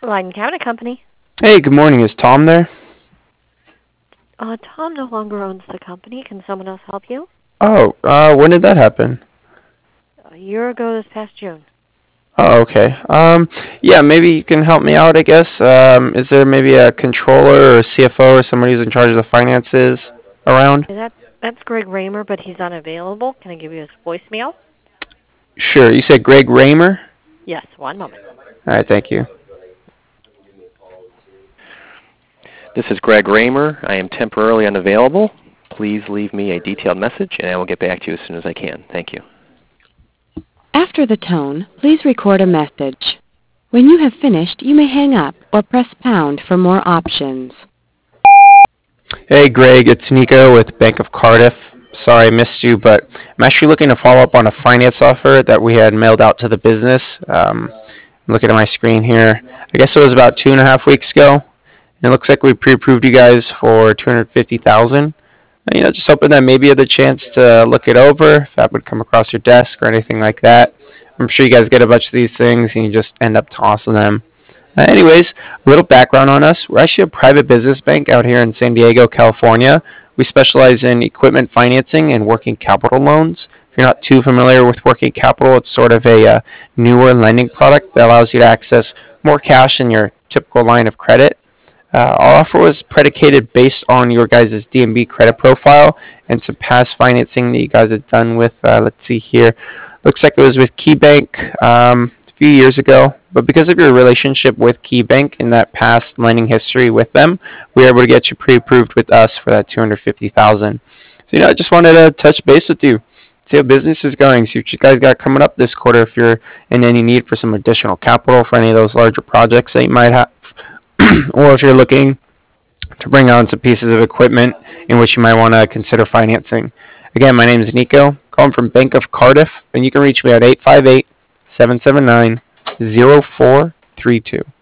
Light Cabinet Company. Hey, good morning. Is Tom there? Tom no longer owns the company. Can someone else help you? Oh, when did that happen? A year ago this past June. Oh, okay. Yeah, maybe you can help me out, I guess. Is there maybe a controller or a CFO or somebody who's in charge of the finances around? That's Greg Raymer, but he's unavailable. Can I give you his voicemail? Sure. You said Greg Raymer? Yes, one moment. All right, thank you. This is Greg Raymer. I am temporarily unavailable. Please leave me a detailed message, and I will get back to you as soon as I can. Thank you. After the tone, please record a message. When you have finished, you may hang up or press pound for more options. Hey, Greg, it's Nico with Bank of Cardiff. Sorry I missed you, but I'm actually looking to follow up on a finance offer that we had mailed out to the business. I'm looking at my screen here. I guess it was about 2.5 weeks ago. And it looks like we pre-approved you guys for $250,000. Just hoping that maybe you had the chance to look it over, if that would come across your desk or anything like that. I'm sure you guys get a bunch of these things and you just end up tossing them. Anyways, a little background on us. We're actually a private business bank out here in San Diego, California. We specialize in equipment financing and working capital loans. If you're not too familiar with working capital, it's sort of a newer lending product that allows you to access more cash than your typical line of credit. Our offer was predicated based on your guys' DNB credit profile and some past financing that you guys had done with, let's see here, looks like it was with KeyBank a few years ago. But because of your relationship with KeyBank and that past lending history with them, we were able to get you pre-approved with us for that $250,000. So, I just wanted to touch base with you, see how business is going, see what you guys got coming up this quarter, if you're in any need for some additional capital for any of those larger projects that you might have. Or if you're looking to bring on some pieces of equipment in which you might want to consider financing. Again, my name is Nico, calling from Bank of Cardiff, and you can reach me at 858-779-0432.